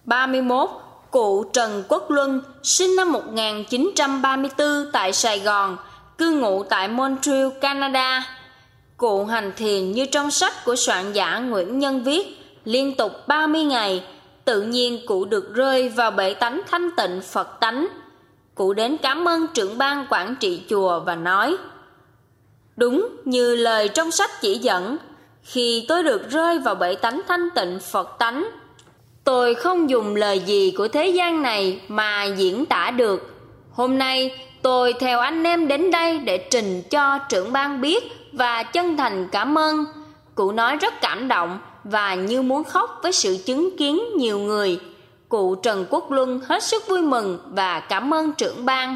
31. Cụ Trần Quốc Luân, sinh năm 1934 tại Sài Gòn, cư ngụ tại Montreal, Canada. Cụ hành thiền như trong sách của soạn giả Nguyễn Nhân viết, liên tục 30 ngày, tự nhiên cụ được rơi vào bể tánh thanh tịnh Phật tánh. Cụ đến cảm ơn trưởng ban quản trị chùa và nói: đúng như lời trong sách chỉ dẫn, khi tôi được rơi vào bể tánh thanh tịnh Phật tánh, tôi không dùng lời gì của thế gian này mà diễn tả được. Hôm nay tôi theo anh em đến đây để trình cho trưởng ban biết và chân thành cảm ơn. Cụ nói rất cảm động và như muốn khóc với sự chứng kiến nhiều người. Cụ Trần Quốc Luân hết sức vui mừng và cảm ơn trưởng ban.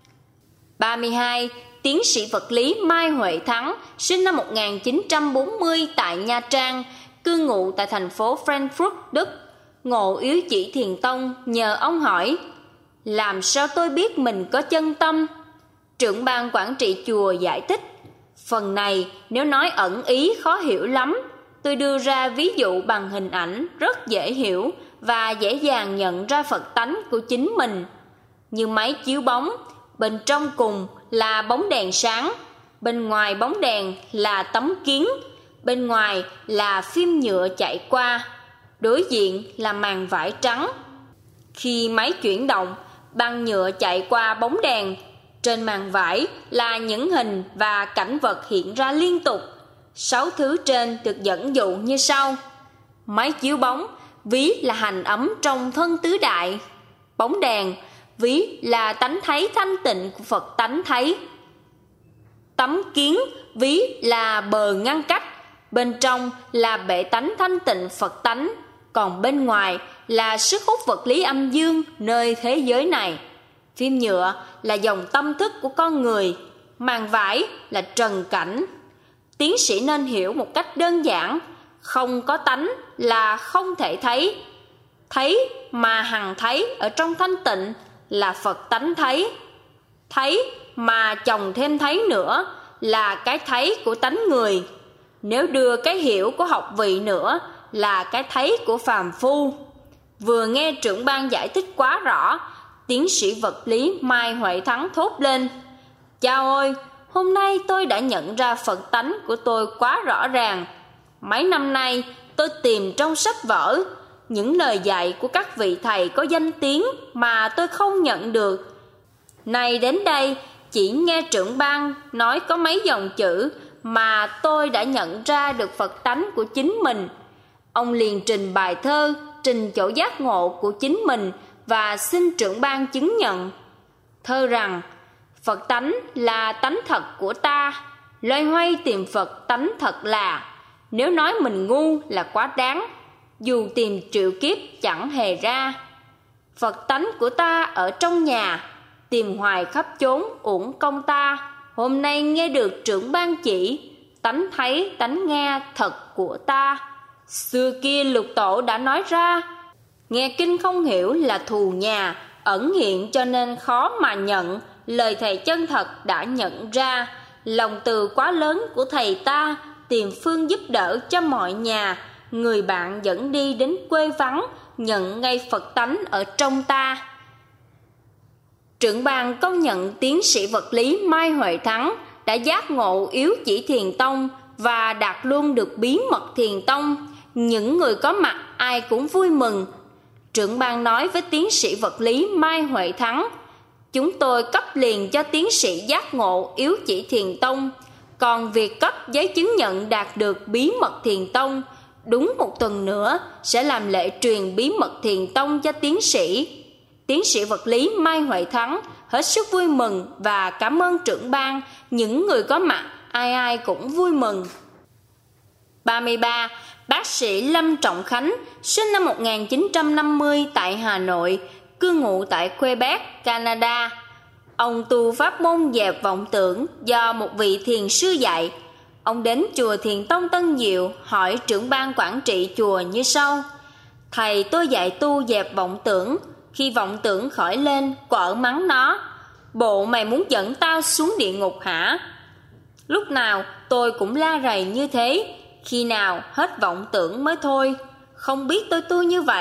32. Tiến sĩ vật lý Mai Huệ Thắng, sinh năm 1940 tại Nha Trang, cư ngụ tại thành phố Frankfurt, Đức. Ngộ Yếu Chỉ Thiền Tông nhờ ông hỏi: làm sao tôi biết mình có chân tâm? Trưởng ban quản trị chùa giải thích: phần này nếu nói ẩn ý khó hiểu lắm. Tôi đưa ra ví dụ bằng hình ảnh rất dễ hiểu và dễ dàng nhận ra Phật tánh của chính mình. Như máy chiếu bóng, bên trong cùng là bóng đèn sáng, bên ngoài bóng đèn là tấm kiến, bên ngoài là phim nhựa chạy qua, đối diện là màn vải trắng. Khi máy chuyển động, băng nhựa chạy qua bóng đèn, trên màn vải là những hình và cảnh vật hiện ra liên tục. 6 thứ trên được dẫn dụ như sau: máy chiếu bóng ví là hành ấm trong thân tứ đại, bóng đèn ví là tánh thấy thanh tịnh của Phật tánh thấy, tấm kiến ví là bờ ngăn cách, bên trong là bệ tánh thanh tịnh Phật tánh, còn bên ngoài là sức hút vật lý âm dương nơi thế giới này. Phim nhựa là dòng tâm thức của con người, màn vải là trần cảnh. Tiến sĩ nên hiểu một cách đơn giản: không có tánh là không thể thấy. Thấy mà hằng thấy ở trong thanh tịnh là Phật tánh thấy. Thấy mà chồng thêm thấy nữa là cái thấy của tánh người. Nếu đưa cái hiểu của học vị nữa là cái thấy của phàm phu. Vừa nghe trưởng ban giải thích quá rõ, tiến sĩ vật lý Mai Huệ Thắng thốt lên: chao ôi, hôm nay tôi đã nhận ra Phật tánh của tôi quá rõ ràng. Mấy năm nay tôi tìm trong sách vở những lời dạy của các vị thầy có danh tiếng mà tôi không nhận được. Nay đến đây chỉ nghe trưởng ban nói có mấy dòng chữ mà tôi đã nhận ra được Phật tánh của chính mình. Ông liền trình bài thơ, trình chỗ giác ngộ của chính mình và xin trưởng ban chứng nhận. Thơ rằng: Phật tánh là tánh thật của ta, loay hoay tìm Phật tánh thật là, nếu nói mình ngu là quá đáng, dù tìm triệu kiếp chẳng hề ra. Phật tánh của ta ở trong nhà, tìm hoài khắp chốn uổng công ta. Hôm nay nghe được trưởng ban chỉ, tánh thấy tánh nghe thật của ta. Xưa kia lục tổ đã nói ra, nghe kinh không hiểu là thù nhà, ẩn hiện cho nên khó mà nhận. Lời thầy chân thật đã nhận ra, lòng từ quá lớn của thầy ta, tìm phương giúp đỡ cho mọi nhà. Người bạn dẫn đi đến quê vắng, nhận ngay Phật tánh ở trong ta. Trưởng ban công nhận tiến sĩ vật lý Mai Huệ Thắng đã giác ngộ yếu chỉ thiền tông và đạt luôn được bí mật thiền tông. Những người có mặt ai cũng vui mừng. Trưởng ban nói với tiến sĩ vật lý Mai Huệ Thắng: chúng tôi cấp liền cho tiến sĩ giác ngộ yếu chỉ thiền tông. Còn việc cấp giấy chứng nhận đạt được bí mật thiền tông, đúng 1 tuần nữa sẽ làm lễ truyền bí mật thiền tông cho tiến sĩ. Tiến sĩ vật lý Mai Huệ Thắng hết sức vui mừng và cảm ơn trưởng ban. Những người có mặt ai ai cũng vui mừng. 33. Bác sĩ Lâm Trọng Khánh, sinh năm 1950 tại Hà Nội, cư ngụ tại Quebec, Canada. Ông tu pháp môn dẹp vọng tưởng do một vị thiền sư dạy. Ông đến chùa Thiền Tông Tân Diệu hỏi trưởng ban quản trị chùa như sau: thầy, tôi dạy tu dẹp vọng tưởng. Khi vọng tưởng khởi lên, quở mắng nó: bộ mày muốn dẫn tao xuống địa ngục hả? Lúc nào tôi cũng la rầy như thế, khi nào hết vọng tưởng mới thôi. Không biết tôi tu như vậy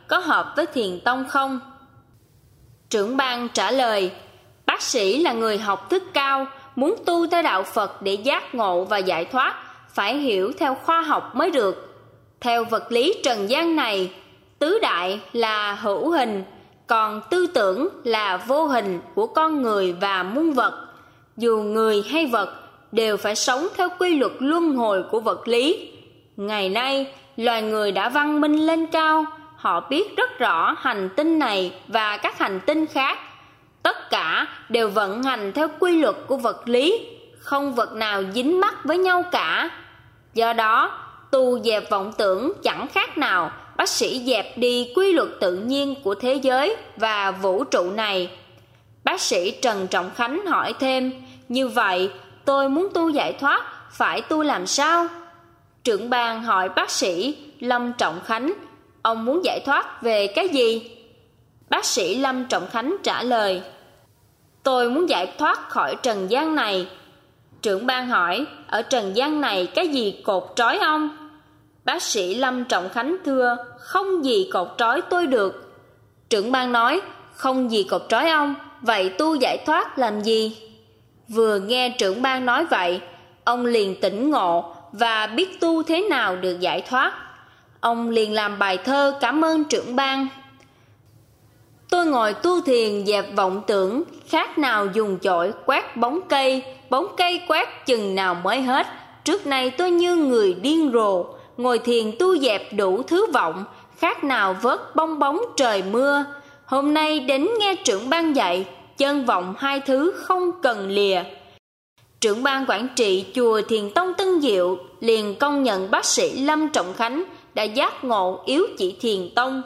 có hợp với Thiền tông không? Trưởng ban trả lời, bác sĩ là người học thức cao, muốn tu theo đạo Phật để giác ngộ và giải thoát, phải hiểu theo khoa học mới được. Theo vật lý trần gian này, tứ đại là hữu hình, còn tư tưởng là vô hình của con người và muôn vật. Dù người hay vật đều phải sống theo quy luật luân hồi của vật lý. Ngày nay, loài người đã văn minh lên cao, họ biết rất rõ hành tinh này và các hành tinh khác. Tất cả đều vận hành theo quy luật của vật lý, không vật nào dính mắc với nhau cả. Do đó, tu dẹp vọng tưởng chẳng khác nào bác sĩ dẹp đi quy luật tự nhiên của thế giới và vũ trụ này. Bác sĩ Trần Trọng Khánh hỏi thêm, như vậy tôi muốn tu giải thoát, phải tu làm sao? Trưởng ban hỏi bác sĩ Lâm Trọng Khánh, ông muốn giải thoát về cái gì? Bác sĩ Lâm Trọng Khánh trả lời, tôi muốn giải thoát khỏi trần gian này. Trưởng ban hỏi, ở trần gian này cái gì cột trói ông? Bác sĩ Lâm Trọng Khánh thưa, không gì cột trói tôi được. Trưởng ban nói, không gì cột trói ông, vậy tu giải thoát làm gì? Vừa nghe trưởng ban nói vậy, ông liền tỉnh ngộ và biết tu thế nào được giải thoát. Ông liền làm bài thơ cảm ơn trưởng ban. Tôi ngồi tu thiền dẹp vọng tưởng, khác nào dùng chổi quét bóng cây quét chừng nào mới hết. Trước nay tôi như người điên rồ, ngồi thiền tu dẹp đủ thứ vọng, khác nào vớt bong bóng trời mưa. Hôm nay đến nghe trưởng ban dạy, chân vọng hai thứ không cần lìa. Trưởng ban quản trị chùa Thiền Tông Tân Diệu liền công nhận bác sĩ Lâm Trọng Khánh đã giác ngộ yếu chỉ Thiền Tông.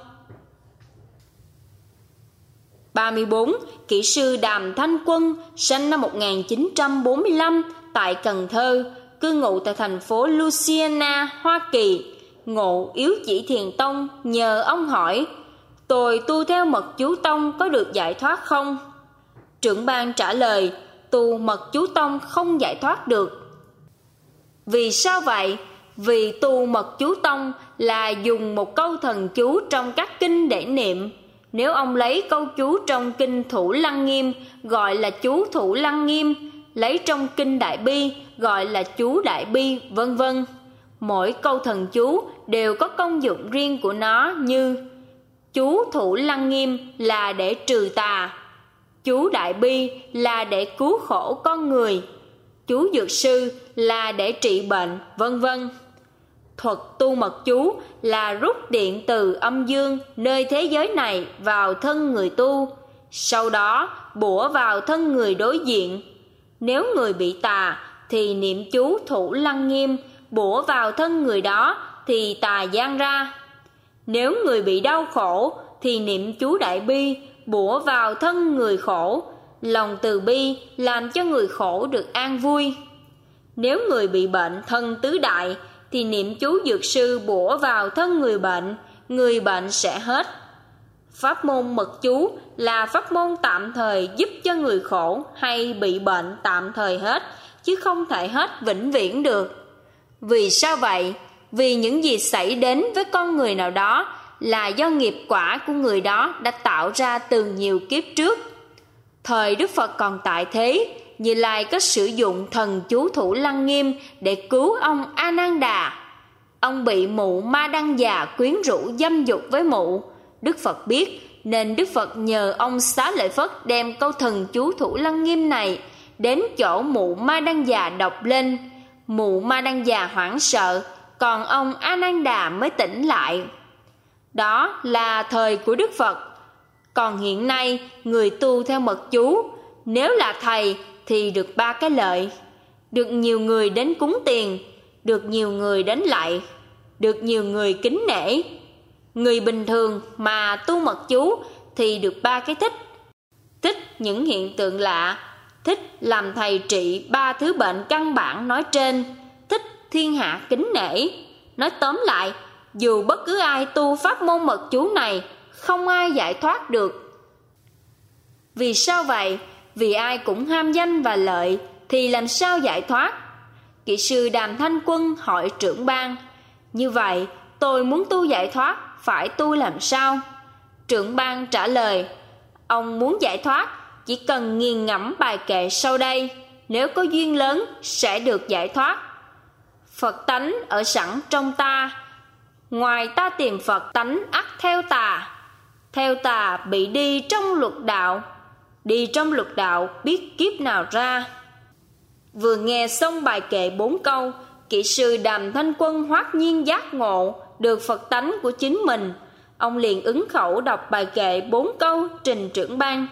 34. Kỹ sư Đàm Thanh Quân, sinh năm 1945 tại Cần Thơ, cư ngụ tại thành phố Louisiana, Hoa Kỳ, ngộ yếu chỉ Thiền Tông, nhờ ông hỏi, tôi tu theo mật chú tông có được giải thoát không? Trưởng ban trả lời, tu mật chú tông không giải thoát được. Vì sao vậy? Vì tu mật chú tông là dùng một câu thần chú trong các kinh để niệm. Nếu ông lấy câu chú trong kinh Thủ Lăng Nghiêm gọi là chú Thủ Lăng Nghiêm, lấy trong kinh Đại Bi gọi là chú Đại Bi, vân vân. Mỗi câu thần chú đều có công dụng riêng của nó, như chú Thủ Lăng Nghiêm là để trừ tà, chú Đại Bi là để cứu khổ con người, chú Dược Sư là để trị bệnh, vân vân. Thuật tu mật chú là rút điện từ âm dương nơi thế giới này vào thân người tu, sau đó bủa vào thân người đối diện. Nếu người bị tà thì niệm chú Thủ Lăng Nghiêm, bủa vào thân người đó thì tà giang ra. Nếu người bị đau khổ thì niệm chú Đại Bi, bủa vào thân người khổ. Lòng từ bi làm cho người khổ được an vui. Nếu người bị bệnh thân tứ đại thì niệm chú Dược Sư, bủa vào thân người bệnh sẽ hết. Pháp môn mật chú là pháp môn tạm thời giúp cho người khổ hay bị bệnh tạm thời hết, chứ không thể hết vĩnh viễn được. Vì sao vậy? Vì những gì xảy đến với con người nào đó là do nghiệp quả của người đó đã tạo ra từ nhiều kiếp trước. Thời Đức Phật còn tại thế, Như Lai có sử dụng thần chú Thủ Lăng Nghiêm để cứu ông A Nan Đà. Ông bị mụ Ma Đăng Già quyến rũ dâm dục với mụ. Đức Phật biết nên Đức Phật nhờ ông Xá Lợi Phất đem câu thần chú Thủ Lăng Nghiêm này đến chỗ mụ Ma Đăng Già đọc lên. Mụ Ma Đăng Già hoảng sợ, còn ông A Nan Đà mới tỉnh lại. Đó là thời của Đức Phật. Còn hiện nay, người tu theo mật chú, nếu là thầy thì được 3 cái lợi: được nhiều người đến cúng tiền, được nhiều người đến lạy, được nhiều người kính nể. Người bình thường mà tu mật chú thì được 3 cái thích: thích những hiện tượng lạ, thích làm thầy trị 3 thứ bệnh căn bản nói trên, thích thiên hạ kính nể. Nói tóm lại, dù bất cứ ai tu pháp môn mật chú này, không ai giải thoát được. Vì sao vậy? Vì ai cũng ham danh và lợi thì làm sao giải thoát? Kỹ sư Đàm Thanh Quân hỏi trưởng ban, như vậy tôi muốn tu giải thoát, phải tu làm sao? Trưởng ban trả lời, ông muốn giải thoát, chỉ cần nghiền ngẫm bài kệ sau đây, nếu có duyên lớn sẽ được giải thoát. Phật tánh ở sẵn trong ta, ngoài ta tìm Phật tánh ắt theo tà bị đi trong luật đạo, đi trong luật đạo biết kiếp nào ra. Vừa nghe xong bài kệ 4 câu, kỹ sư Đàm Thanh Quân hoát nhiên giác ngộ được Phật tánh của chính mình. Ông liền ứng khẩu đọc bài kệ 4 câu trình trưởng ban.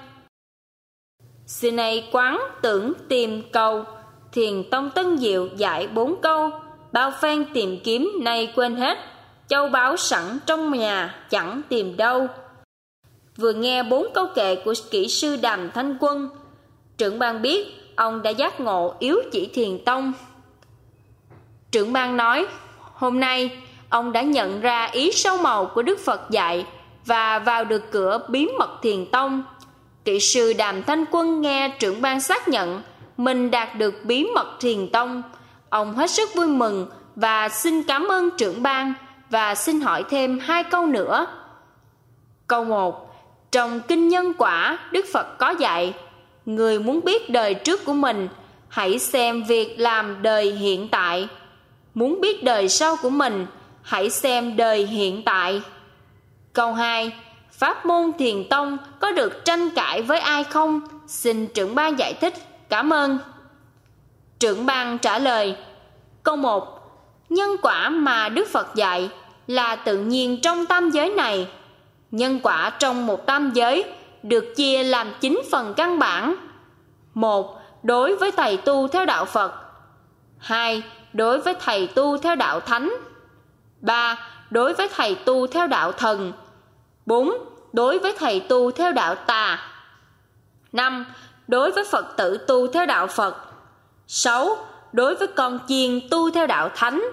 Xưa nay quán tưởng tìm cầu, Thiền tông Tân Diệu dạy 4 câu, bao phen tìm kiếm nay quên hết, châu báu sẵn trong nhà chẳng tìm đâu. Vừa nghe 4 câu kệ của kỹ sư Đàm Thanh Quân, trưởng ban biết ông đã giác ngộ yếu chỉ Thiền tông. Trưởng ban nói, hôm nay ông đã nhận ra ý sâu màu của Đức Phật dạy và vào được cửa bí mật Thiền tông. Kỹ sư Đàm Thanh Quân nghe trưởng ban xác nhận mình đạt được bí mật Thiền tông. Ông hết sức vui mừng và xin cảm ơn trưởng ban và xin hỏi thêm 2 câu nữa. Câu 1. Trong Kinh Nhân Quả, Đức Phật có dạy, người muốn biết đời trước của mình, hãy xem việc làm đời hiện tại. Muốn biết đời sau của mình, hãy xem đời hiện tại. Câu 2. Pháp môn Thiền tông có được tranh cãi với ai không? Xin trưởng ban giải thích. Cảm ơn. Trưởng ban trả lời. Câu 1. Nhân quả mà Đức Phật dạy là tự nhiên trong tam giới này. Nhân quả trong một tam giới được chia làm 9 phần căn bản. 1. Đối với thầy tu theo đạo Phật. 2. Đối với thầy tu theo đạo Thánh. 3. Đối với thầy tu theo đạo Thần. 4. Đối với thầy tu theo đạo Tà. 5. Đối với Phật tử tu theo đạo Phật. 6. Đối với con chiên tu theo đạo Thánh.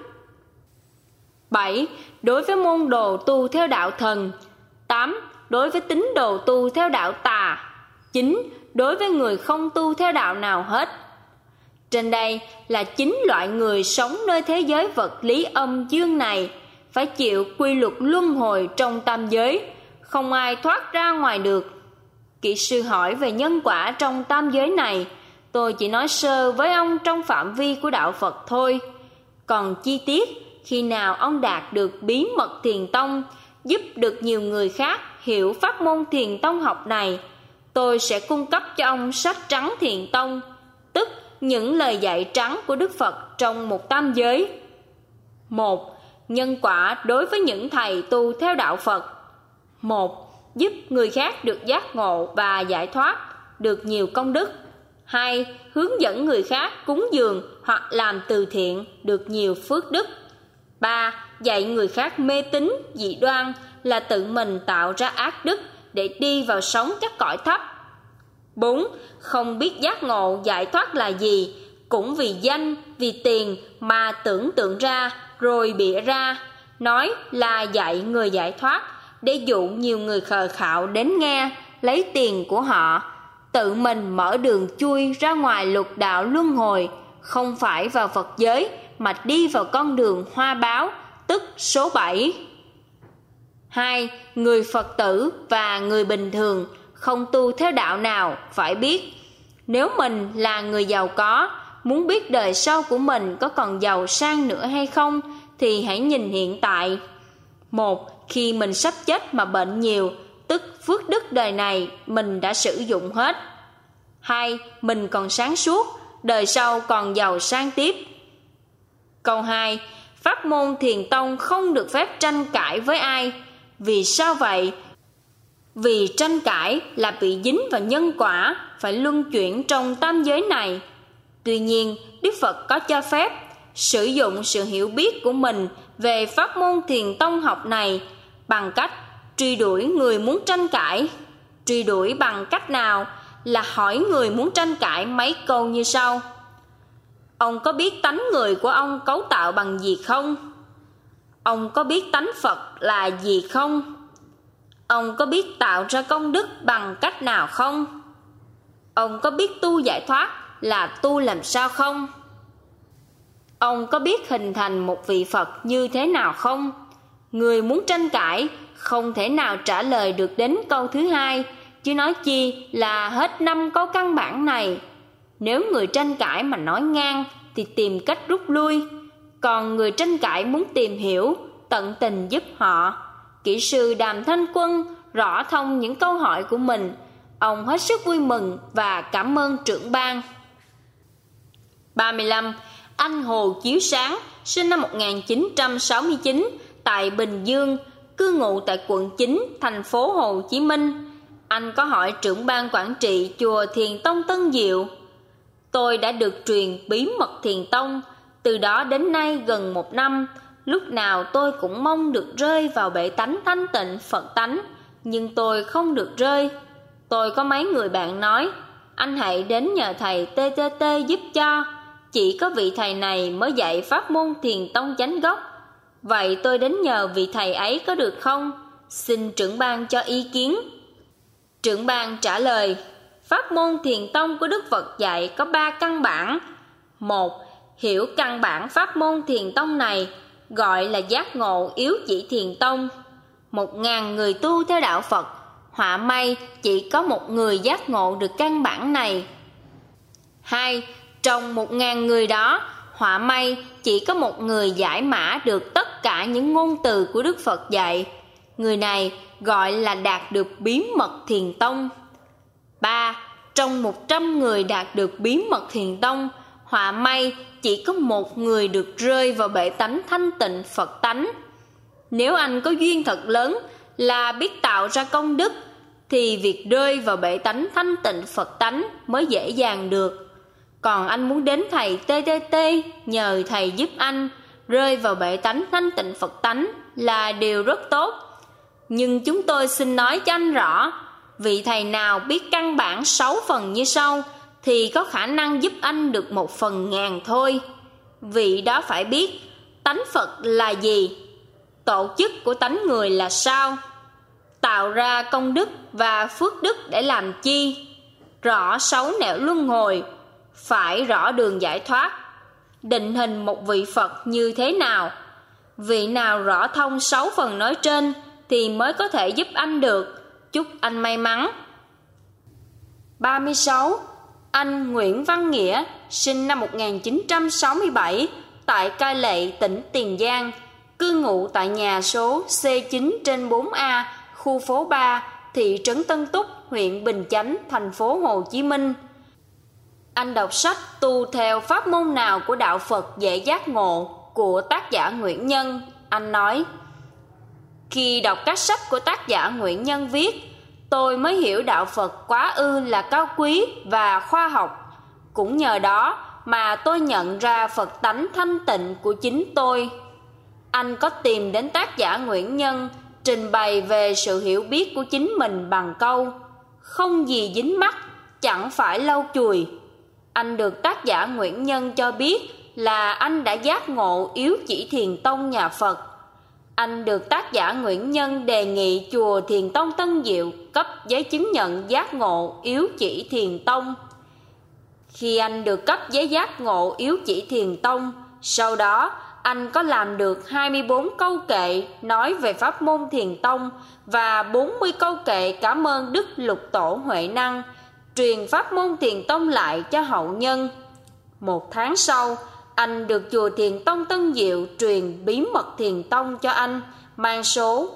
7. Đối với môn đồ tu theo đạo Thần. 8. Đối với tín đồ tu theo đạo Tà. 9. Đối với người không tu theo đạo nào hết. Trên đây là 9 loại người sống nơi thế giới vật lý âm dương này, phải chịu quy luật luân hồi trong tam giới, không ai thoát ra ngoài được. Kỹ sư hỏi về nhân quả trong tam giới này, tôi chỉ nói sơ với ông trong phạm vi của đạo Phật thôi. Còn chi tiết, khi nào ông đạt được bí mật Thiền tông, giúp được nhiều người khác hiểu pháp môn Thiền tông học này, tôi sẽ cung cấp cho ông sách trắng Thiền tông, tức những lời dạy trắng của Đức Phật trong một tam giới. 1. Nhân quả đối với những thầy tu theo đạo Phật. 1. Giúp người khác được giác ngộ và giải thoát, được nhiều công đức. 2. Hướng dẫn người khác cúng dường hoặc làm từ thiện, được nhiều phước đức. 3. Dạy người khác mê tín dị đoan là tự mình tạo ra ác đức để đi vào sống các cõi thấp. 4. Không biết giác ngộ giải thoát là gì, cũng vì danh, vì tiền mà tưởng tượng ra rồi bịa ra, nói là dạy người giải thoát để dụ nhiều người khờ khạo đến nghe, lấy tiền của họ, tự mình mở đường chui ra ngoài lục đạo luân hồi, không phải vào Phật giới mà đi vào con đường hoa báo, tức số 7. 2. Người Phật tử và người bình thường không tu theo đạo nào phải biết, nếu mình là người giàu có, muốn biết đời sau của mình có còn giàu sang nữa hay không, thì hãy nhìn hiện tại. 1. Khi mình sắp chết mà bệnh nhiều, tức phước đức đời này mình đã sử dụng hết. 2. Mình còn sáng suốt, đời sau còn giàu sang tiếp. Câu 2. Pháp môn Thiền tông không được phép tranh cãi với ai. Vì sao vậy? Vì tranh cãi là bị dính vào nhân quả, phải luân chuyển trong tam giới này. Tuy nhiên, Đức Phật có cho phép sử dụng sự hiểu biết của mình về pháp môn Thiền tông học này bằng cách truy đuổi người muốn tranh cãi. Truy đuổi bằng cách nào? Là hỏi người muốn tranh cãi mấy câu như sau. Ông có biết tánh người của ông cấu tạo bằng gì không? Ông có biết tánh Phật là gì không? Ông có biết tạo ra công đức bằng cách nào không? Ông có biết tu giải thoát là tu làm sao không? Ông có biết hình thành một vị Phật như thế nào không? Người muốn tranh cãi không thể nào trả lời được đến câu thứ hai, chứ nói chi là hết 5 câu căn bản này. Nếu người tranh cãi mà nói ngang thì tìm cách rút lui, còn người tranh cãi muốn tìm hiểu, tận tình giúp họ. Kỹ sư Đàm Thanh Quân rõ thông những câu hỏi của mình. Ông hết sức vui mừng và cảm ơn trưởng ban. 35. Anh Hồ Chiếu Sáng, sinh năm 1969, tại Bình Dương, cư ngụ tại quận 9, thành phố Hồ Chí Minh. Anh có hỏi trưởng ban quản trị chùa Thiền Tông Tân Diệu. Tôi đã được truyền bí mật Thiền Tông, từ đó đến nay gần 1 năm. Lúc nào tôi cũng mong được rơi vào bể tánh thanh tịnh Phật tánh, nhưng tôi không được rơi. Tôi có mấy người bạn nói, anh hãy đến nhờ thầy TTT giúp cho. Chỉ có vị thầy này mới dạy pháp môn Thiền Tông chánh gốc. Vậy tôi đến nhờ vị thầy ấy có được không? Xin trưởng ban cho ý kiến. Trưởng ban trả lời, pháp môn Thiền Tông của Đức Phật dạy có 3 căn bản. 1. Hiểu căn bản pháp môn Thiền Tông này, gọi là giác ngộ yếu chỉ Thiền Tông. 1.000 người tu theo đạo Phật, họa may chỉ có 1 người giác ngộ được căn bản này. 2. Trong 1.000 người đó, họa may chỉ có 1 người giải mã được tất cả những ngôn từ của Đức Phật dạy. Người này gọi là đạt được bí mật Thiền Tông. 3. Trong 100 người đạt được bí mật Thiền Tông, họa may chỉ có 1 người được rơi vào bể tánh thanh tịnh Phật tánh. Nếu anh có duyên thật lớn là biết tạo ra công đức, thì việc rơi vào bể tánh thanh tịnh Phật tánh mới dễ dàng được. Còn anh muốn đến thầy TTT nhờ thầy giúp anh rơi vào bể tánh thanh tịnh Phật tánh là điều rất tốt. Nhưng chúng tôi xin nói cho anh rõ, vị thầy nào biết căn bản 6 phần như sau thì có khả năng giúp anh được 1/1000 thôi. Vị đó phải biết tánh Phật là gì, tổ chức của tánh người là sao, tạo ra công đức và phước đức để làm chi, rõ 6 nẻo luân hồi, phải rõ đường giải thoát, định hình một vị Phật như thế nào. Vị nào rõ thông 6 phần nói trên thì mới có thể giúp anh được. Chúc anh may mắn. 36. Anh Nguyễn Văn Nghĩa, sinh năm 1967, tại Cai Lậy, tỉnh Tiền Giang, cư ngụ tại nhà số C9/4A, khu phố 3, thị trấn Tân Túc, huyện Bình Chánh, thành phố Hồ Chí Minh. Anh đọc sách Tu theo pháp môn nào của đạo Phật dễ giác ngộ của tác giả Nguyễn Nhân. Anh nói, khi đọc các sách của tác giả Nguyễn Nhân viết, tôi mới hiểu đạo Phật quá ư là cao quý và khoa học. Cũng nhờ đó mà tôi nhận ra Phật tánh thanh tịnh của chính tôi. Anh có tìm đến tác giả Nguyễn Nhân trình bày về sự hiểu biết của chính mình bằng câu không gì dính mắc, chẳng phải lau chùi. Anh được tác giả Nguyễn Nhân cho biết là anh đã giác ngộ yếu chỉ Thiền Tông nhà Phật. Anh được tác giả Nguyễn Nhân đề nghị chùa Thiền Tông Tân Diệu cấp giấy chứng nhận giác ngộ yếu chỉ Thiền Tông. Khi anh được cấp giấy giác ngộ yếu chỉ Thiền Tông, sau đó anh có làm được 24 câu kệ nói về pháp môn Thiền Tông và 40 câu kệ cảm ơn Đức Lục Tổ Huệ Năng, truyền pháp môn Thiền Tông lại cho hậu nhân. 1 tháng sau, anh được chùa Thiền Tông Tân Diệu truyền bí mật Thiền Tông cho anh, mang số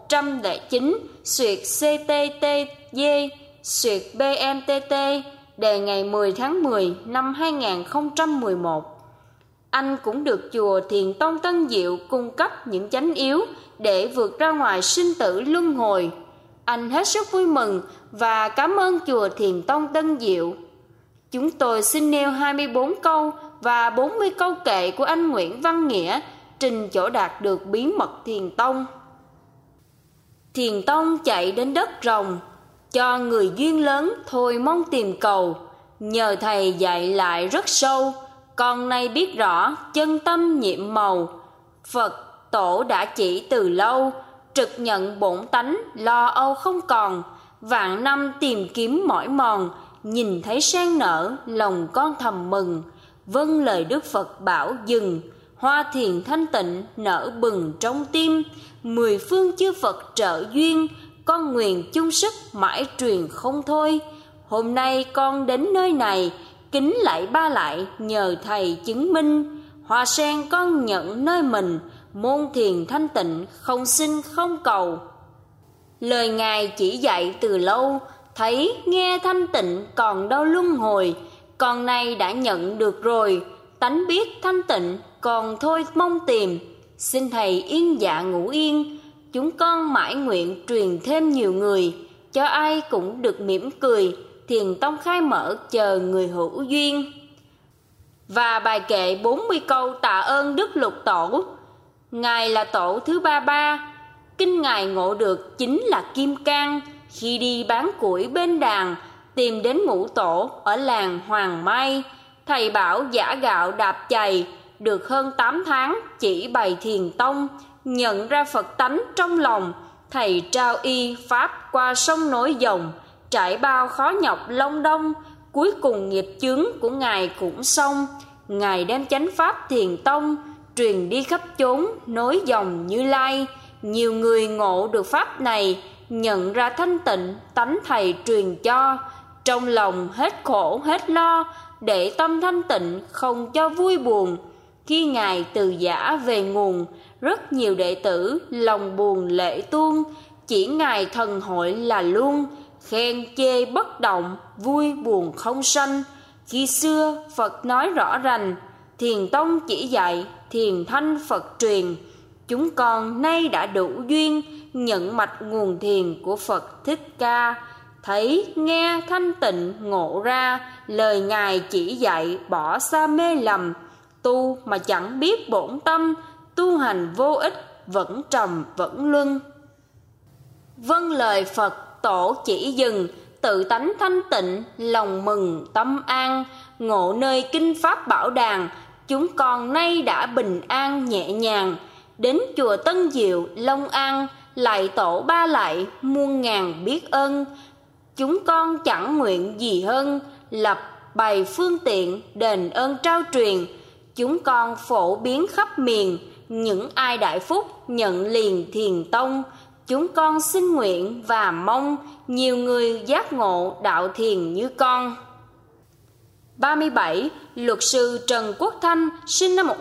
109/CTTG/BMTT, đề ngày 10 tháng 10 năm 2011. Anh cũng được chùa Thiền Tông Tân Diệu cung cấp những chánh yếu để vượt ra ngoài sinh tử luân hồi. Anh hết sức vui mừng và cảm ơn chùa Thiền Tông Tân Diệu. Chúng tôi xin nêu 24 câu và 40 câu kệ của anh Nguyễn Văn Nghĩa trình chỗ đạt được bí mật Thiền Tông. Thiền Tông chạy đến đất rồng, cho người duyên lớn thôi mong tìm cầu. Nhờ thầy dạy lại rất sâu, con nay biết rõ chân tâm nhiệm màu. Phật tổ đã chỉ từ lâu, trực nhận bổn tánh lo âu không còn. Vạn năm tìm kiếm mỏi mòn, nhìn thấy sen nở lòng con thầm mừng. Vâng lời Đức Phật bảo dừng, hoa thiền thanh tịnh nở bừng trong tim, 10 phương chư Phật trợ duyên, con nguyện chung sức mãi truyền không thôi. Hôm nay con đến nơi này, kính lạy ba lại nhờ thầy chứng minh, hoa sen con nhận nơi mình, môn thiền thanh tịnh không xin không cầu. Lời Ngài chỉ dạy từ lâu, thấy nghe thanh tịnh còn đâu luân hồi, con nay đã nhận được rồi, tánh biết thanh tịnh còn thôi mong tìm. Xin thầy yên dạ ngủ yên, chúng con mãi nguyện truyền thêm nhiều người, cho ai cũng được mỉm cười, thiền tông khai mở chờ người hữu duyên. Và bài kệ 40 câu tạ ơn Đức Lục Tổ. Ngài là tổ thứ 33, kinh Ngài ngộ được chính là Kim Cang. Khi đi bán củi bên đàn, tìm đến ngũ tổ ở làng Hoàng Mai, thầy bảo giã gạo đạp chày, được hơn 8 tháng chỉ bày thiền tông, nhận ra Phật tánh trong lòng, thầy trao y pháp qua sông nối dòng, trải bao khó nhọc long đong, cuối cùng nghiệp chướng của Ngài cũng xong. Ngài đem chánh pháp thiền tông truyền đi khắp chốn, nối dòng Như Lai. Nhiều người ngộ được pháp này, nhận ra thanh tịnh tánh thầy truyền cho, trong lòng hết khổ hết lo, để tâm thanh tịnh không cho vui buồn. Khi Ngài từ giã về nguồn, rất nhiều đệ tử lòng buồn lệ tuôn, chỉ Ngài thần hội là luôn, khen chê bất động, vui buồn không sanh. Khi xưa Phật nói rõ rành, thiền tông chỉ dạy, thiền thanh Phật truyền. Chúng con nay đã đủ duyên, nhận mạch nguồn thiền của Phật Thích Ca. Thấy nghe thanh tịnh ngộ ra, lời Ngài chỉ dạy bỏ xa mê lầm. Tu mà chẳng biết bổn tâm, tu hành vô ích, vẫn trầm vẫn luân. Vâng lời Phật tổ chỉ dừng, tự tánh thanh tịnh, lòng mừng tâm an. Ngộ nơi kinh pháp bảo đàn, chúng con nay đã bình an nhẹ nhàng. Đến chùa Tân Diệu, Long An, lạy tổ ba lạy, muôn ngàn biết ơn. Chúng con chẳng nguyện gì hơn, lập bày phương tiện, đền ơn trao truyền. Chúng con phổ biến khắp miền, những ai đại phúc nhận liền thiền tông. Chúng con xin nguyện và mong nhiều người giác ngộ đạo thiền như con. 37. Luật sư Trần Quốc Thanh sinh năm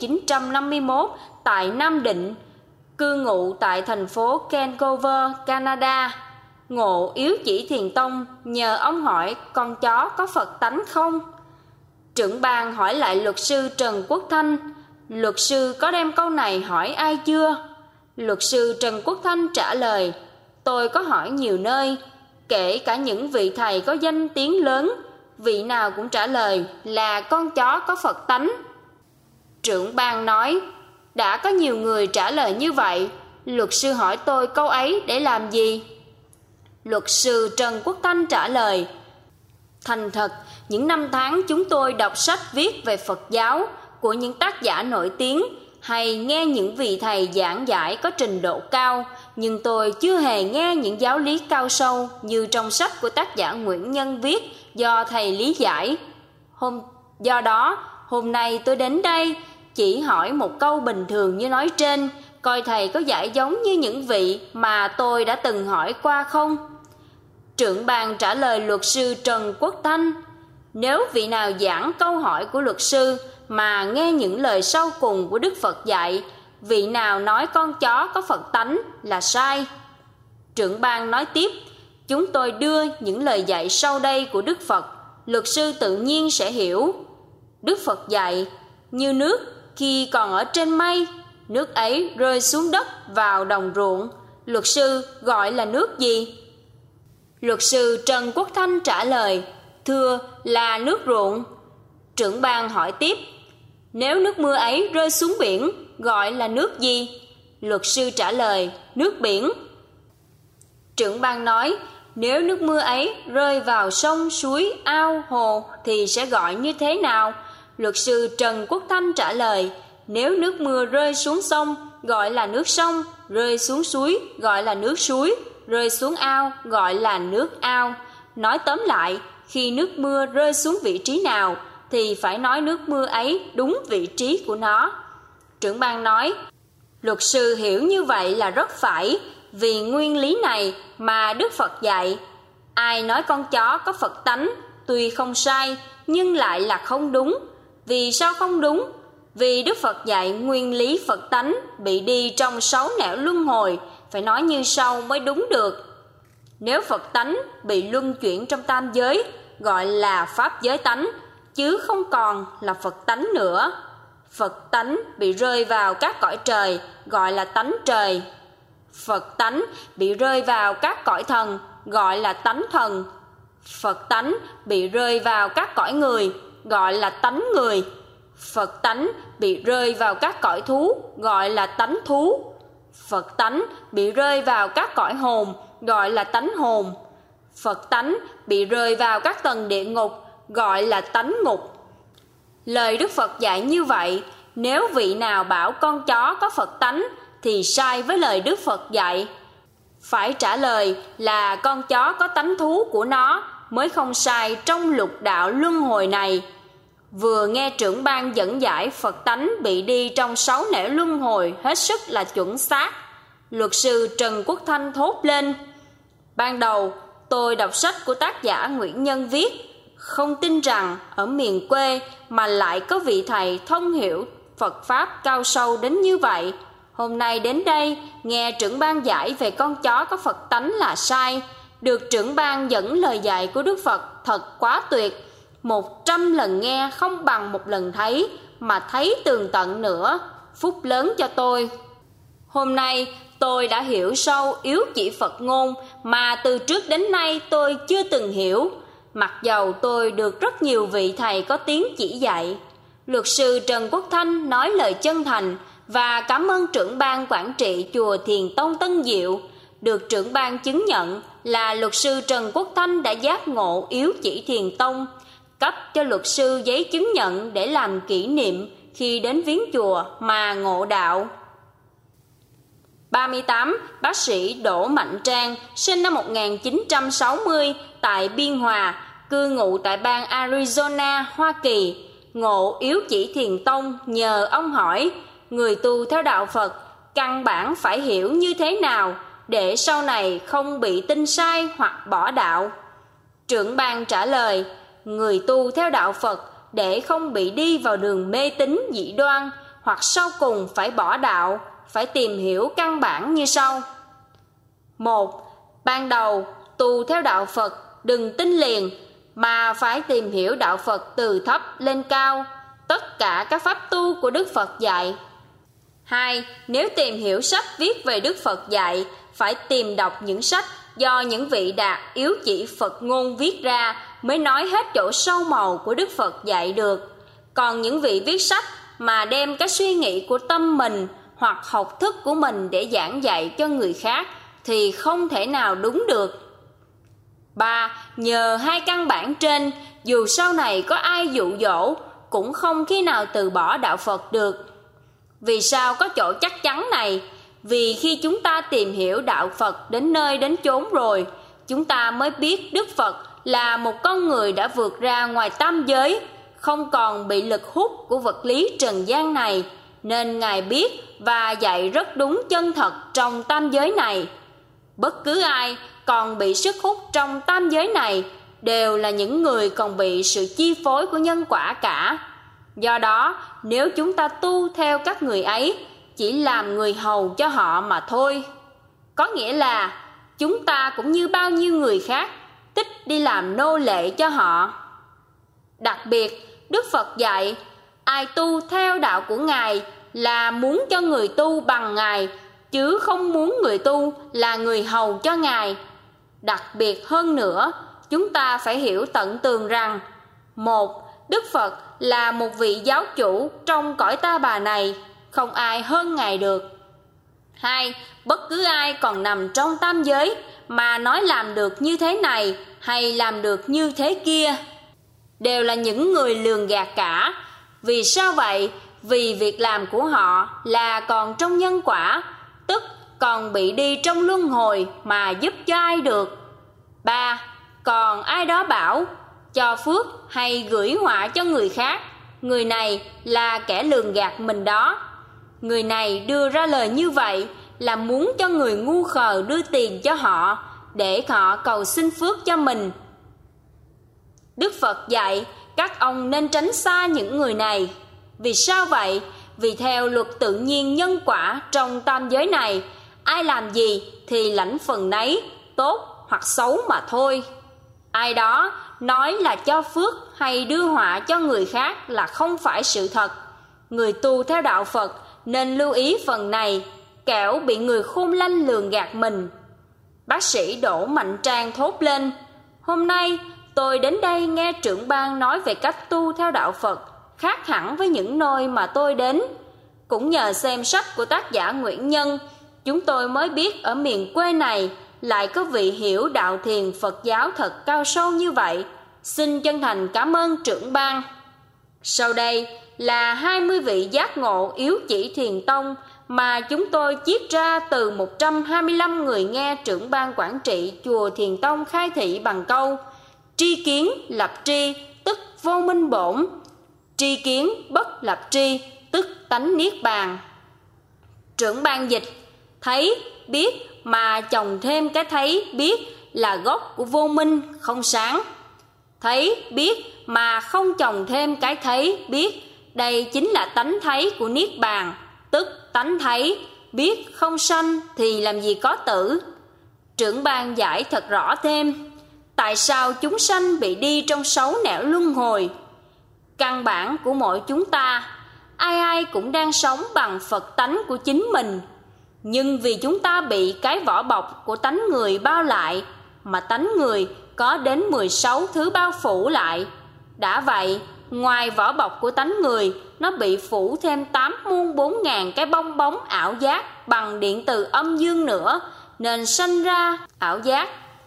1951 tại Nam Định, cư ngụ tại thành phố Vancouver, Canada. Ngộ yếu chỉ thiền tông, nhờ ông hỏi con chó có Phật tánh không? Trưởng ban hỏi lại luật sư Trần Quốc Thanh, luật sư có đem câu này hỏi ai chưa? Luật sư Trần Quốc Thanh trả lời, tôi có hỏi nhiều nơi, kể cả những vị thầy có danh tiếng lớn, vị nào cũng trả lời là con chó có Phật tánh. Trưởng ban nói, đã có nhiều người trả lời như vậy, luật sư hỏi tôi câu ấy để làm gì? Luật sư Trần Quốc Thanh trả lời, thành thật, những năm tháng chúng tôi đọc sách viết về Phật giáo của những tác giả nổi tiếng, hay nghe những vị thầy giảng giải có trình độ cao, nhưng tôi chưa hề nghe những giáo lý cao sâu như trong sách của tác giả Nguyễn Nhân viết do thầy lý giải. Do đó, hôm nay tôi đến đây chỉ hỏi một câu bình thường như nói trên, coi thầy có giải giống như những vị mà tôi đã từng hỏi qua không? Trưởng ban trả lời luật sư Trần Quốc Thanh, nếu vị nào giảng câu hỏi của luật sư mà nghe những lời sau cùng của Đức Phật dạy, vị nào nói con chó có Phật tánh là sai. Trưởng ban nói tiếp, chúng tôi đưa những lời dạy sau đây của Đức Phật, luật sư tự nhiên sẽ hiểu. Đức Phật dạy, như nước khi còn ở trên mây, nước ấy rơi xuống đất vào đồng ruộng, luật sư gọi là nước gì? Luật sư Trần Quốc Thanh trả lời, thưa là nước ruộng. Trưởng ban hỏi tiếp, nếu nước mưa ấy rơi xuống biển, gọi là nước gì? Luật sư trả lời, nước biển. Trưởng ban nói, nếu nước mưa ấy rơi vào sông, suối, ao, hồ thì sẽ gọi như thế nào? Luật sư Trần Quốc Thanh trả lời, nếu nước mưa rơi xuống sông, gọi là nước sông, rơi xuống suối, gọi là nước suối, rơi xuống ao, gọi là nước ao. Nói tóm lại, khi nước mưa rơi xuống vị trí nào, thì phải nói nước mưa ấy đúng vị trí của nó. Trưởng ban nói, luật sư hiểu như vậy là rất phải, vì nguyên lý này mà Đức Phật dạy. Ai nói con chó có Phật tánh, tuy không sai, nhưng lại là không đúng. Vì sao không đúng? Vì Đức Phật dạy nguyên lý Phật tánh bị đi trong 6 nẻo luân hồi, phải nói như sau mới đúng được. Nếu Phật tánh bị luân chuyển trong tam giới, gọi là Pháp giới tánh, chứ không còn là Phật tánh nữa. Phật tánh bị rơi vào các cõi trời, gọi là tánh trời. Phật tánh bị rơi vào các cõi thần, gọi là tánh thần. Phật tánh bị rơi vào các cõi người, gọi là tánh người. Phật tánh bị rơi vào các cõi thú, gọi là tánh thú. Phật tánh bị rơi vào các cõi hồn, gọi là tánh hồn. Phật tánh bị rơi vào các tầng địa ngục, gọi là tánh ngục. Lời Đức Phật dạy như vậy, nếu vị nào bảo con chó có Phật tánh thì sai với lời Đức Phật dạy. Phải trả lời là con chó có tánh thú của nó mới không sai trong lục đạo luân hồi này. Vừa nghe trưởng ban dẫn giải Phật tánh bị đi trong 6 nẻo luân hồi hết sức là chuẩn xác. Luật sư Trần Quốc Thanh thốt lên, ban đầu tôi đọc sách của tác giả Nguyễn Nhân viết, không tin rằng ở miền quê mà lại có vị thầy thông hiểu Phật Pháp cao sâu đến như vậy. Hôm nay đến đây, nghe trưởng ban giải về con chó có Phật tánh là sai. Được trưởng ban dẫn lời dạy của Đức Phật thật quá tuyệt. 100 lần nghe không bằng một lần thấy, mà thấy tường tận nữa. Phúc lớn cho tôi. Hôm nay tôi đã hiểu sâu yếu chỉ Phật ngôn mà từ trước đến nay tôi chưa từng hiểu, mặc dầu tôi được rất nhiều vị thầy có tiếng chỉ dạy. Luật sư Trần Quốc Thanh nói lời chân thành và cảm ơn trưởng ban quản trị chùa Thiền Tông Tân Diệu. Được trưởng ban chứng nhận là luật sư Trần Quốc Thanh đã giác ngộ yếu chỉ Thiền Tông, cấp cho luật sư giấy chứng nhận để làm kỷ niệm khi đến viếng chùa mà ngộ đạo. 38. Bác sĩ Đỗ Mạnh Trang, sinh năm 1960 tại Biên Hòa, cư ngụ tại bang Arizona, Hoa Kỳ. Ngộ yếu chỉ Thiền Tông nhờ ông hỏi, người tu theo đạo Phật căn bản phải hiểu như thế nào để sau này không bị tin sai hoặc bỏ đạo. Trưởng ban trả lời, người tu theo đạo Phật để không bị đi vào đường mê tín dị đoan hoặc sau cùng phải bỏ đạo, phải tìm hiểu căn bản như sau. 1. Ban đầu tu theo đạo Phật đừng tin liền, mà phải tìm hiểu đạo Phật từ thấp lên cao, tất cả các pháp tu của Đức Phật dạy. 2. Nếu tìm hiểu sách viết về Đức Phật dạy, phải tìm đọc những sách do những vị đạt yếu chỉ Phật ngôn viết ra mới nói hết chỗ sâu màu của Đức Phật dạy được. Còn những vị viết sách mà đem cái suy nghĩ của tâm mình hoặc học thức của mình để giảng dạy cho người khác thì không thể nào đúng được. 3. Nhờ hai căn bản trên, dù sau này có ai dụ dỗ, cũng không khi nào từ bỏ đạo Phật được. Vì sao có chỗ chắc chắn này? Vì khi chúng ta tìm hiểu đạo Phật đến nơi đến chốn rồi, chúng ta mới biết Đức Phật là một con người đã vượt ra ngoài tam giới, không còn bị lực hút của vật lý trần gian này, nên Ngài biết và dạy rất đúng chân thật trong tam giới này. Bất cứ ai còn bị sức hút trong tam giới này đều là những người còn bị sự chi phối của nhân quả cả. Do đó, nếu chúng ta tu theo các người ấy, chỉ làm người hầu cho họ mà thôi. Có nghĩa là chúng ta cũng như bao nhiêu người khác, thích đi làm nô lệ cho họ. Đặc biệt, Đức Phật dạy, ai tu theo đạo của Ngài là muốn cho người tu bằng Ngài, chứ không muốn người tu là người hầu cho Ngài. Đặc biệt hơn nữa, chúng ta phải hiểu tận tường rằng, 1. Đức Phật là một vị giáo chủ trong cõi ta bà này, không ai hơn Ngài được. 2. Bất cứ ai còn nằm trong tam giới mà nói làm được như thế này hay làm được như thế kia, đều là những người lường gạt cả. Vì sao vậy? Vì việc làm của họ là còn trong nhân quả, tức còn bị đi trong luân hồi mà giúp cho ai được. 3. Còn ai đó bảo cho phước hay gửi họa cho người khác, người này là kẻ lường gạt mình đó. Người này đưa ra lời như vậy là muốn cho người ngu khờ đưa tiền cho họ để họ cầu xin phước cho mình. Đức Phật dạy các ông nên tránh xa những người này. Vì sao vậy? Vì theo luật tự nhiên nhân quả trong tam giới này, ai làm gì thì lãnh phần nấy, tốt hoặc xấu mà thôi. Ai đó nói là cho phước hay đưa họa cho người khác là không phải sự thật. Người tu theo đạo Phật nên lưu ý phần này, kẻo bị người khôn lanh lường gạt mình. Bác sĩ Đỗ Mạnh Trang thốt lên: hôm nay tôi đến đây nghe trưởng ban nói về cách tu theo đạo Phật khác hẳn với những nơi mà tôi đến. Cũng nhờ xem sách của tác giả Nguyễn Nhân, chúng tôi mới biết ở miền quê này lại có vị hiểu đạo thiền Phật giáo thật cao sâu như vậy. Xin chân thành cảm ơn trưởng ban. Sau đây là 20 vị giác ngộ yếu chỉ thiền tông mà chúng tôi chiết ra từ 125 người nghe trưởng ban quản trị chùa Thiền Tông khai thị bằng câu: tri kiến lập tri tức vô minh bổn, tri kiến bất lập tri tức tánh niết bàn. Trưởng ban dịch: thấy biết mà chồng thêm cái thấy biết là gốc của vô minh không sáng. Thấy biết mà không chồng thêm cái thấy biết, đây chính là tánh thấy của niết bàn, tức tánh thấy biết không sanh thì làm gì có tử. Trưởng ban giải thật rõ thêm: tại sao chúng sanh bị đi trong 6 nẻo luân hồi? Căn bản của mỗi chúng ta, ai ai cũng đang sống bằng Phật tánh của chính mình, nhưng vì chúng ta bị cái vỏ bọc của tánh người bao lại, mà tánh người có đến 16 thứ bao phủ lại. Đã vậy, ngoài vỏ bọc của tánh người, nó bị phủ thêm 8 muôn 4 ngàn cái bong bóng ảo giác bằng điện từ âm dương nữa, nên sanh ra ảo giác.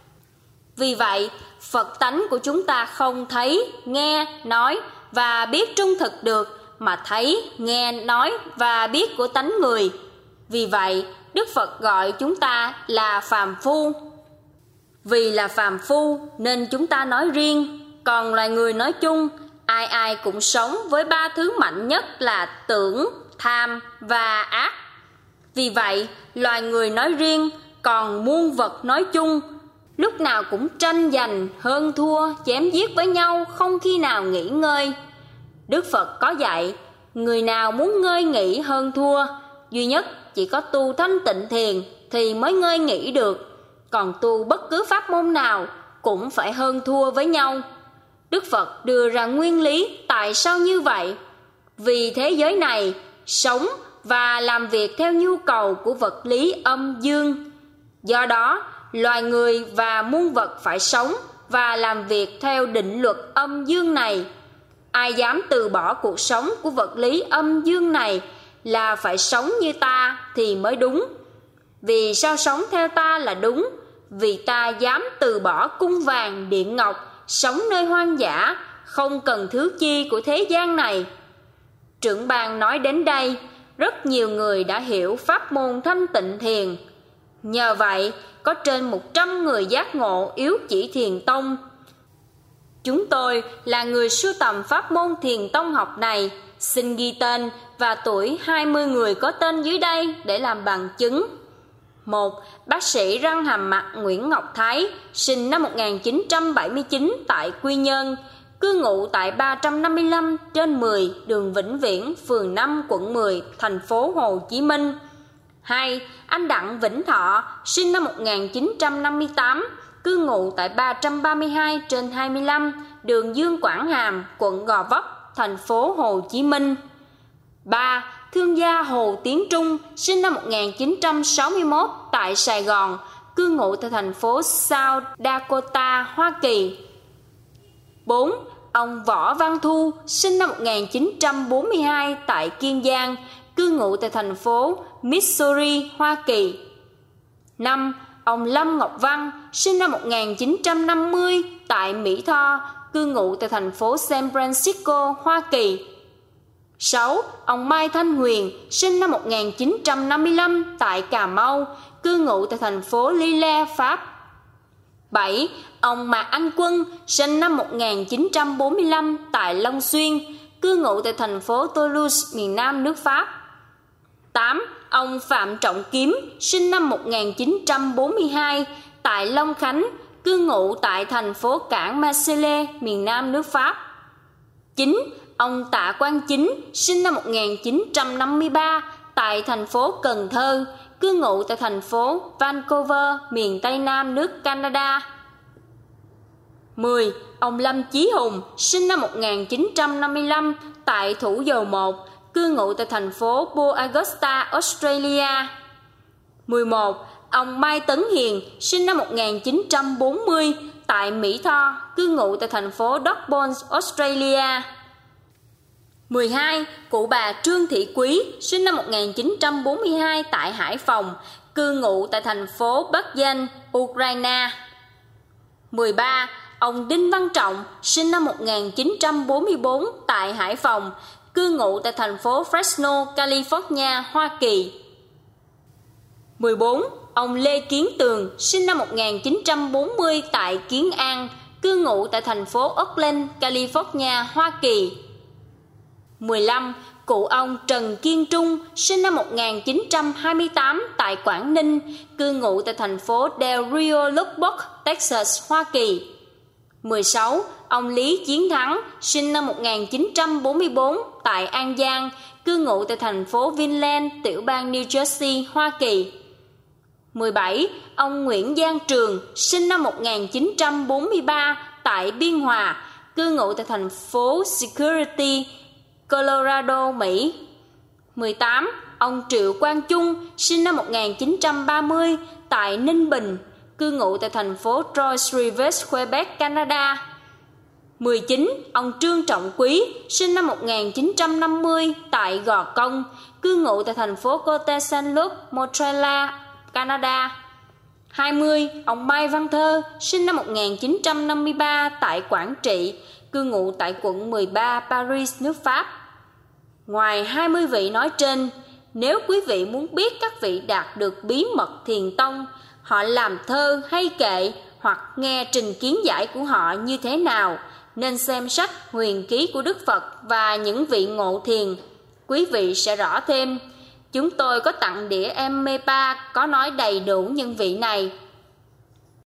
Vì vậy, Phật tánh của chúng ta không thấy, nghe, nói và biết trung thực được, mà thấy, nghe, nói và biết của tánh người. Vì vậy, Đức Phật gọi chúng ta là phàm phu. Vì là phàm phu nên chúng ta nói riêng, còn loài người nói chung, ai ai cũng sống với 3 thứ mạnh nhất là tưởng, tham và ác. Vì vậy, loài người nói riêng, còn muôn vật nói chung, lúc nào cũng tranh giành, hơn thua, chém giết với nhau, không khi nào nghỉ ngơi. Đức Phật có dạy, người nào muốn ngơi nghỉ hơn thua, duy nhất chỉ có tu thanh tịnh thiền thì mới ngơi nghỉ được, còn tu bất cứ pháp môn nào cũng phải hơn thua với nhau. Đức Phật đưa ra nguyên lý tại sao như vậy. Vì thế giới này sống và làm việc theo nhu cầu của vật lý âm dương. Do đó, loài người và muôn vật phải sống và làm việc theo định luật âm dương này. Ai dám từ bỏ cuộc sống của vật lý âm dương này là phải sống như ta thì mới đúng. Vì sao sống theo ta là đúng? Vì ta dám từ bỏ cung vàng điện ngọc, sống nơi hoang dã, không cần thứ chi của thế gian này. Trưởng ban nói đến đây, rất nhiều người đã hiểu pháp môn thanh tịnh thiền. Nhờ vậy, có trên 100 người giác ngộ yếu chỉ thiền tông. Chúng tôi là người sưu tầm pháp môn thiền tông học này, xin ghi tên và tuổi 20 người có tên dưới đây để làm bằng chứng. 1. Bác sĩ răng hàm mặt Nguyễn Ngọc Thái, sinh năm 1979 tại Quy Nhơn, cư ngụ tại 355/10 đường Vĩnh Viễn, phường 5, quận 10, thành phố Hồ Chí Minh. 2. Anh Đặng Vĩnh Thọ, sinh năm 1958, cư ngụ tại 332/25 đường Dương Quảng Hàm, quận Gò Vấp, thành phố Hồ Chí Minh. 3. Thương gia Hồ Tiến Trung, sinh năm 1961 tại Sài Gòn, cư ngụ tại thành phố South Dakota, Hoa Kỳ. 4. Ông Võ Văn Thu, sinh năm 1942 tại Kiên Giang, cư ngụ tại thành phố Missouri, Hoa Kỳ. 5. Ông Lâm Ngọc Văn, sinh năm 1950 tại Mỹ Tho, cư ngụ tại thành phố San Francisco, Hoa Kỳ. 6. Ông Mai Thanh Huyền, sinh năm 1955 tại Cà Mau, cư ngụ tại thành phố Lille, Pháp. 7. Ông Mạc Anh Quân, sinh năm 1945 tại Long Xuyên, cư ngụ tại thành phố Toulouse, miền Nam nước Pháp. 8. Ông Phạm Trọng Kiếm, sinh năm 1942, tại Long Khánh, cư ngụ tại thành phố Cảng Marseille, miền Nam nước Pháp. 9. Ông Tạ Quang Chính, sinh năm 1953, tại thành phố Cần Thơ, cư ngụ tại thành phố Vancouver, miền Tây Nam nước Canada. 10. Ông Lâm Chí Hùng, sinh năm 1955, tại Thủ Dầu Một, cư ngụ tại thành phố Port Augusta, Australia. 11. Ông Mai Tấn Hiền, sinh năm 1940, tại Mỹ Tho, cư ngụ tại thành phố Dockbourne, Australia. 12. Cụ bà Trương Thị Quý, sinh năm 1942, tại Hải Phòng, cư ngụ tại thành phố Bắc Danh, Ukraine. 13. Ông Đinh Văn Trọng, sinh năm 1944, tại Hải Phòng, cư ngụ tại thành phố Fresno, California, Hoa Kỳ. 14. Ông Lê Kiến Tường, sinh năm 1940, tại Kiến An, cư ngụ tại thành phố Oakland, California, Hoa Kỳ. 15. Cụ ông Trần Kiên Trung, sinh năm 1928, tại Quảng Ninh, cư ngụ tại thành phố Del Rio Lubbock, Texas, Hoa Kỳ. 16. Ông Lý Chiến Thắng, sinh năm 1944, tại An Giang, cư ngụ tại thành phố Vinland, tiểu bang New Jersey, Hoa Kỳ. 17. Ông Nguyễn Giang Trường, sinh năm 1943, tại Biên Hòa, cư ngụ tại thành phố Security, Colorado, Mỹ. 18. Ông Triệu Quang Trung, sinh năm 1930, tại Ninh Bình, cư ngụ tại thành phố Trois-Rivières, Quebec, Canada. 19. Ông Trương Trọng Quý, sinh năm 1950, tại Gò Công, cư ngụ tại thành phố Côte-Saint-Luc, Montreal, Canada. 20. Ông Mai Văn Thơ, sinh năm 1953, tại Quảng Trị, cư ngụ tại quận 13, Paris, nước Pháp. Ngoài 20 vị nói trên, nếu quý vị muốn biết các vị đạt được bí mật thiền tông, họ làm thơ hay kệ hoặc nghe trình kiến giải của họ như thế nào, nên xem sách Huyền Ký của Đức Phật và những vị ngộ thiền. Quý vị sẽ rõ thêm. Chúng tôi có tặng đĩa MP3 có nói đầy đủ những vị này.